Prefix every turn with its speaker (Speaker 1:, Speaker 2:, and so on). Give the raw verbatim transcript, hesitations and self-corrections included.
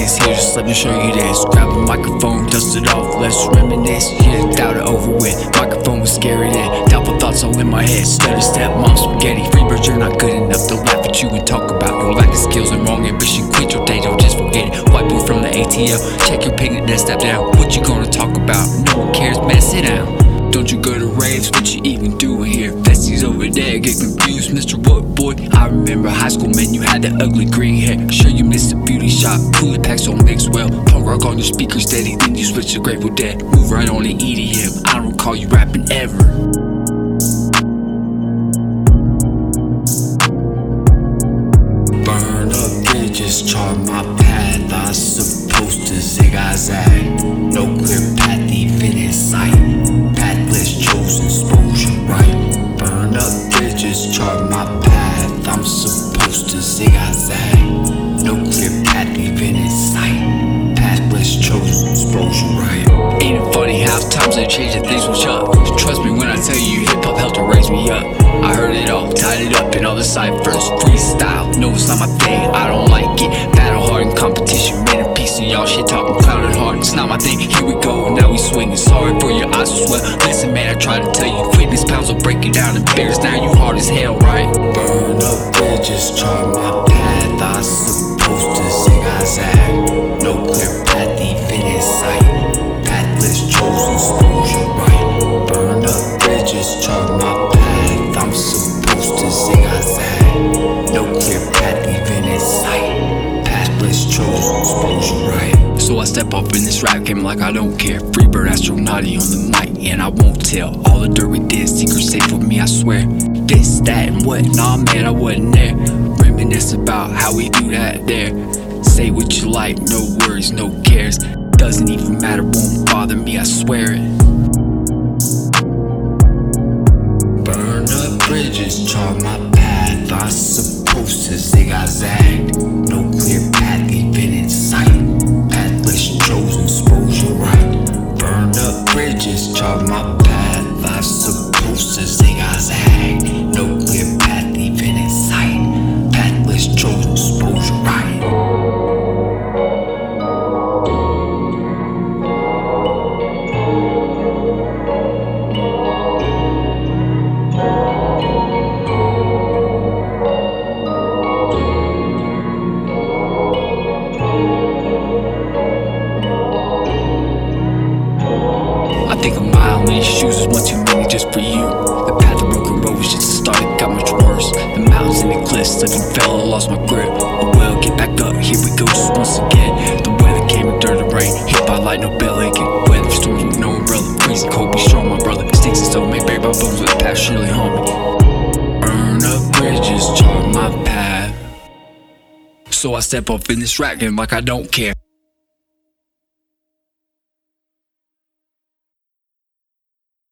Speaker 1: reminisce. Here, just let me show you this. Grab a microphone, dust it off, let's reminisce. Here, doubt it over with. Microphone was scary then. Doubtful thoughts all in my head. Stutter step, mom spaghetti. Freebirds, you're not good enough. They'll laugh at you and talk about your lack of skills and wrong ambition. Quit your day, don't just forget it. White boy from the A T L. Check your picnic, then step down. What you gonna talk about? No one cares, man, sit down. Don't you go to raves, what you even doing here? Festies over there, get confused, Mister What boy? I remember high school, man, you had that ugly green hair. Sure you missed a beauty shot, cooler packs don't mix well. Punk rock on your speakers steady, then you switch to Grateful Dead. Move right on to E D M, I don't recall you rapping ever. Burn up bridges, chart my path, I supposed to zigzag. No clear path even in sight. Pathless chosen, exposure right. Burn up bridges, chart my path, I'm supposed to zigzag. No clear path even in sight. Pathless chosen, exposure right. Ain't it funny how times have changed and things will shut. Trust me when I tell you hip hop helped to raise me up. I heard it all, tied it up in all the ciphers. Freestyle, no it's not my thing, I don't like it. Battle hard in competition, made a piece of y'all shit talking clouded hard. It's not my thing, here we go, now we swinging. Sorry for your eyes will sweat. Listen man, I tried to tell you, fitness pounds will break you down in beers. Now you hard as hell, right? Burn up bridges, chart my path, I supposed to zigzag. No clear path even in sight. Pathless chosen, exposure right. Burn up bridges, chart my path, I'm supposed to zigzag. No clear path even in sight. Pathless chosen, exposure right. So I step up in this rap game like I don't care. Freebird Astronauty on the mic, and I won't tell all the dirt we did. Secret safe with me, I swear. This, that, and what? Nah, man, I wasn't there. Reminisce about how we do that there. Say what you like, no worries, no cares. Doesn't even matter, won't bother me, I swear it. Burn up bridges, chart my path, I supposed to zigzag. No clear path even in sight. Pathless chosen, exposure right. Burn up bridges, chart my path, I supposed to zigzag. No clear path even in sight. Pathless chosen, exposure right. I think a mile in these shoes is one too many just for you. The path of broken road was just the start, it got much worse. The mountains and the cliffs, slipped and fell, I lost my grip. Oh well, get back up, here we go just once again. The weather came in dirt and rain, hit by light, no bell aching. Weather storms with no umbrella, freezing cold, be strong my brother. Sticks and stone may bury my bones, but the path surely haunt me. Burn up bridges, chart my path. So I step up in this rap game like I don't care.